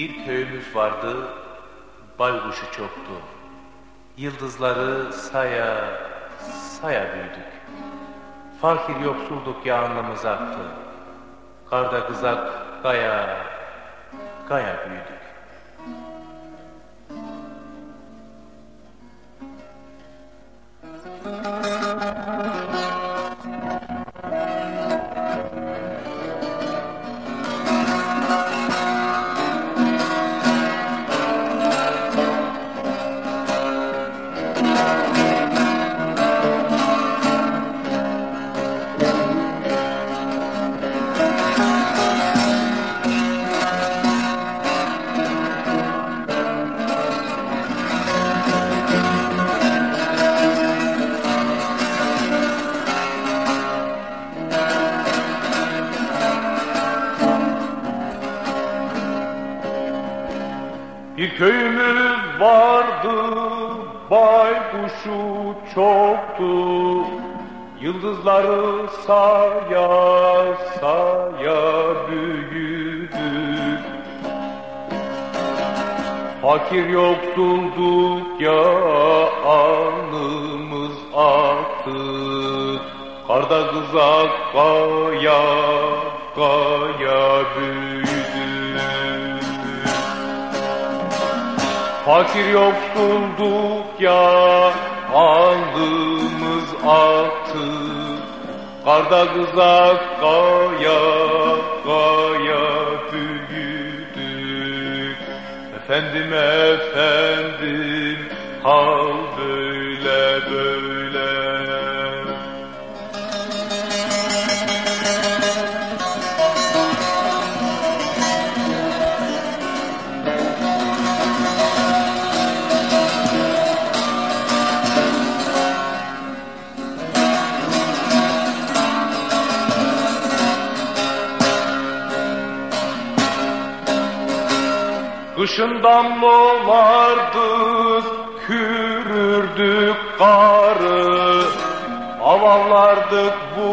Bir köyümüz vardı, baykuşu çoktu. Yıldızları saya saya büyüdük. Fakir yoksulduk yağınlımız aktı. Karda kızak gaya gaya büyüdük. Bir köyümüz vardı, baykuşu çoktu. Yıldızları saya saya büyüdük. Fakir yoksulduk ya alnımız aktı. Karda kızak gaya gaya büyüdük. Fakir yoksulduk ya alnımız aktı. Karda kızak gaya gaya büyüdük. Efendim efendim hal böyle böyle. Kışından dolardık, kürürdük karı, avavlardık,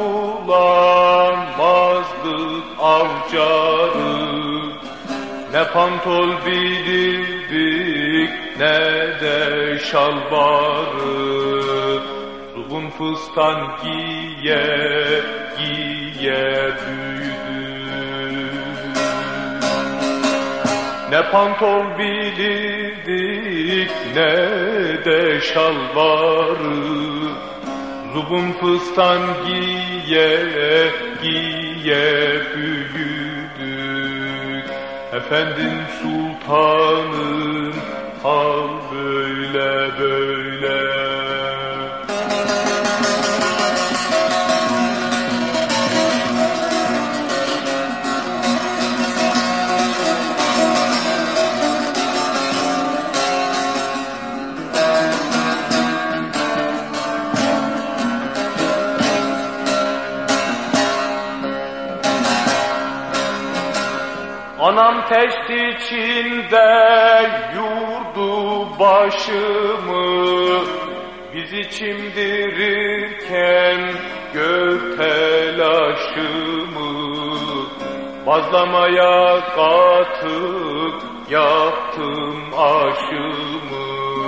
bulanmazdık avcarı. Ne pantol bilirdik, ne de şalvarı, zubun fıstan giye giye büyüdük. Ne pantol bilirdik, ne de şalvarı, zubun fıstan giye giye büyüdük. Efendim sultanım hal böyle böyle. Anam teşt içinde yurdu başımı, bizi çimdirirken gör telaşımı. Bazlamaya katıp yaptım aşımı,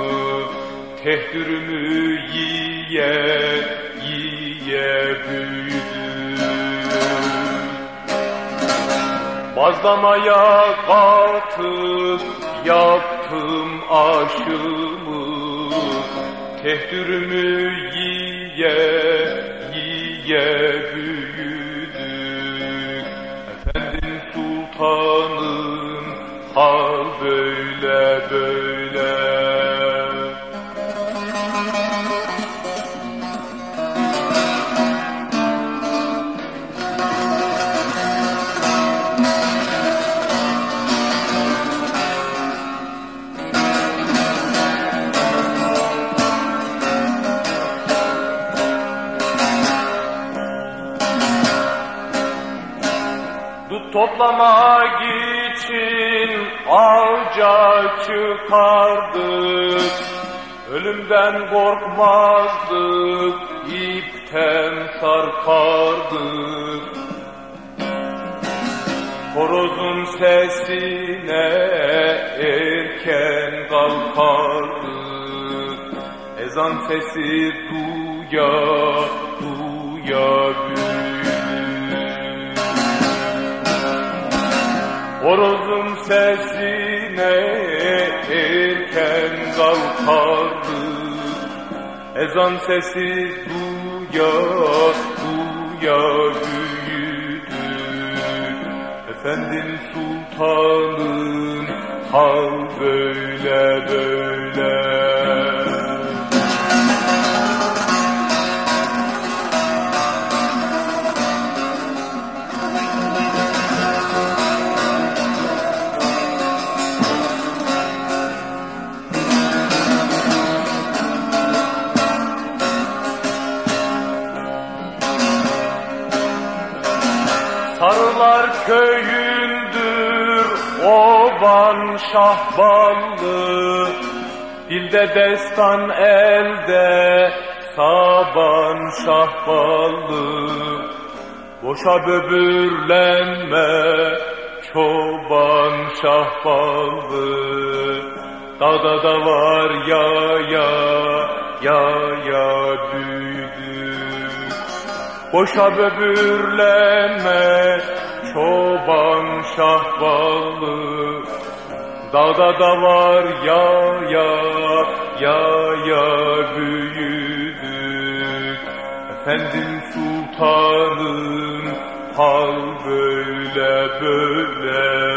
tehdürümü yiye yiye büyüdüm. Bazlamaya katıp yaptım aşımı, tehdürümü yiye yiye büyüdük. Efendim sultanım hal böyle böyle. Toplamak için avca çıkardık, ölümden korkmazdık, ipten sarkardık. Horozun sesine erken kalkardık, ezan sesi duya duya büyüdük. Horozun sesine erken kalkardık, ezan sesi duya duya büyüdük. Efendim sultanım hal böyle böyle. Sarılar köyündür oban şahballı, dilde destan elde saban şahballı. Boşa böbürlenme çoban şahballı, dağda da var ya büyüdük. Boşa böbürlenme çoban şahballı, dağda da var ya büyüdük. Efendim sultanım hal böyle böyle.